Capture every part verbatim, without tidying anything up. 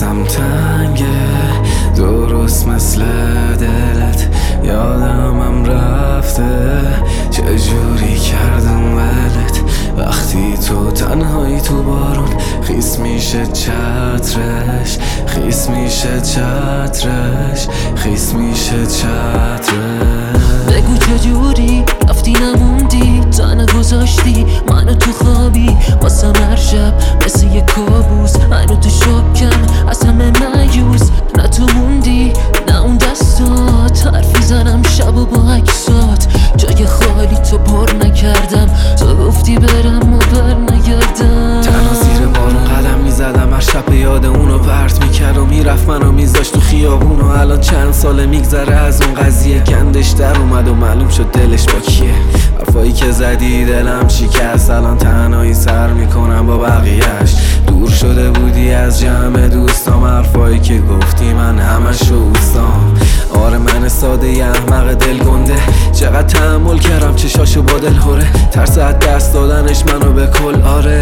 دستم تنگه درست مثل دلت، یادمم رفته چجوری کردم ولت. وقتی تو تنهایی تو بارون خیس میشه چترش، خیس میشه چترش، خیس میشه چترش. بگو چجوری رفتی نموندی، تنها گذاشتی منو تو خوابی واسم هر شب مثل یه کابوس. منو تو شکم از همه مایوس، نه تو موندی نه اون دستات. حرفی زنم شب و با عکسات، جای خالی تو پر نکردم. تو گفتی برم و بر نگردم. تنها زیر بارون قدم میزدم، هر شب یاد اونو پرت میکرد و میرفت منو میذاشت تو خیابون. و الان چند ساله میگذره از اون قضیه، گندش در اومد و معلوم شد دلش با کیه. حرفایی که زدی دلم شکست، الان تنهایی سر میکنم با بقیهش. دور شده بودی از جمع دوستام، حرفایی که گفتی من همشو اوستام. آره من ساده ی احمق دل گنده، چقدر تحمل کردم چشاشو با دل هوره. ترس از دست دادنش منو به کل آره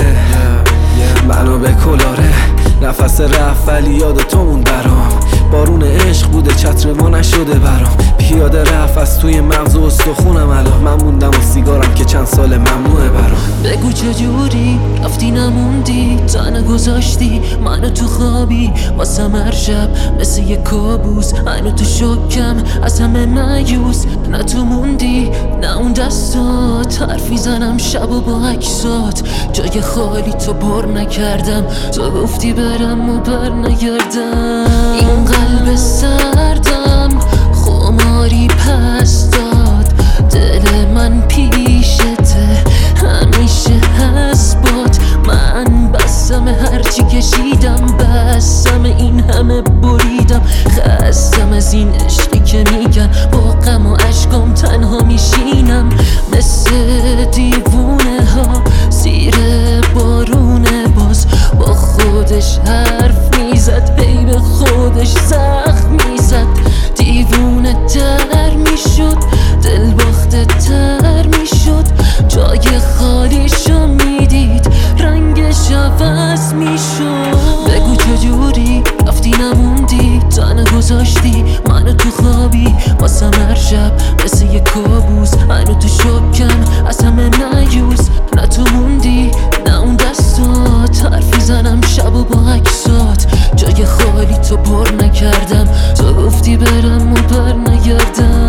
منو به کل آره. نفس رفت ولی یاد تو مون برام، بارون عشق بوده چتر ما نشده برام. پیاده رفت از توی مغز و استخونم، الان من موندم و سیگارم که چند سال ممنوعه برام. بگو چجوری رفتی نموندی، تنها گذاشتی منو تو خوابی واسم هر شب مثل یه کابوس. منو تو شکم از همه مایوس، نه تو موندی نه اون دستات. حرفی زنم شب و با عکسات، جای خالی تو پر نکردم. تو گفتی برم و بر نگردم. این قلب سردم خماری پس داد، دل من پیشته همیشه هست باد. من بسم هرچی کشیدم، بسم این همه بریدم. خستم از این عشقی که میگن، با غم و عشقم تنها میشینم مثل دیوونه ها زیر بارونه. باز با خودش حرف میزد، هی به خودش زخم میزد. دیوونه تر میشد، دل باخته تر میشد. جای خالیشو میدید، رنگش عوض میشد. بگو چجوری رفتی نموندی، تنها گذاشتی منو تو خوابی واسم هر شب مثل یه کابوس. منو تو شکم از همه مایوس، نه تو موندی نه اون دستات. حرفی زنم شب و با عکسات، جای خالی تو پر نکردم. تو گفتی برم و بر نگردم.